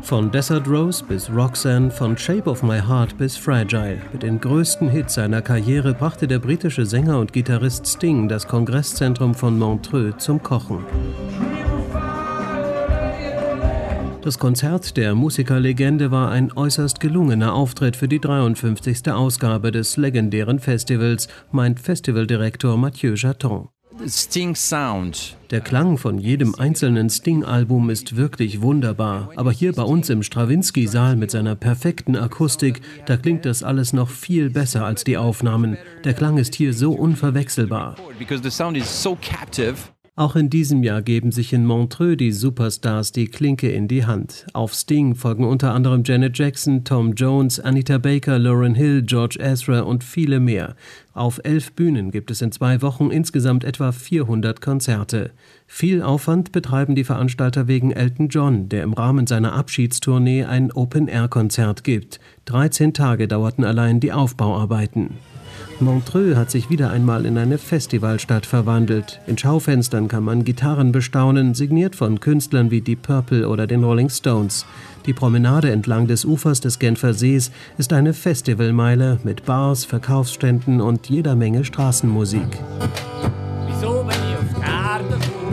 Von Desert Rose bis Roxanne, von Shape of My Heart bis Fragile. Mit den größten Hits seiner Karriere brachte der britische Sänger und Gitarrist Sting das Kongresszentrum von Montreux zum Kochen. Das Konzert der Musikerlegende war ein äußerst gelungener Auftritt für die 53. Ausgabe des legendären Festivals, meint Festivaldirektor Mathieu Jaton. Der Klang von jedem einzelnen Sting-Album ist wirklich wunderbar. Aber hier bei uns im Strawinsky-Saal mit seiner perfekten Akustik, da klingt das alles noch viel besser als die Aufnahmen. Der Klang ist hier so unverwechselbar. Auch in diesem Jahr geben sich in Montreux die Superstars die Klinke in die Hand. Auf Sting folgen unter anderem Janet Jackson, Tom Jones, Anita Baker, Lauryn Hill, George Ezra und viele mehr. Auf 11 Bühnen gibt es in 2 Wochen insgesamt etwa 400 Konzerte. Viel Aufwand betreiben die Veranstalter wegen Elton John, der im Rahmen seiner Abschiedstournee ein Open-Air-Konzert gibt. 13 Tage dauerten allein die Aufbauarbeiten. Montreux hat sich wieder einmal in eine Festivalstadt verwandelt. In Schaufenstern kann man Gitarren bestaunen, signiert von Künstlern wie Deep Purple oder den Rolling Stones. Die Promenade entlang des Ufers des Genfer Sees ist eine Festivalmeile mit Bars, Verkaufsständen und jeder Menge Straßenmusik. Wieso, wenn ich auf die Erde komme?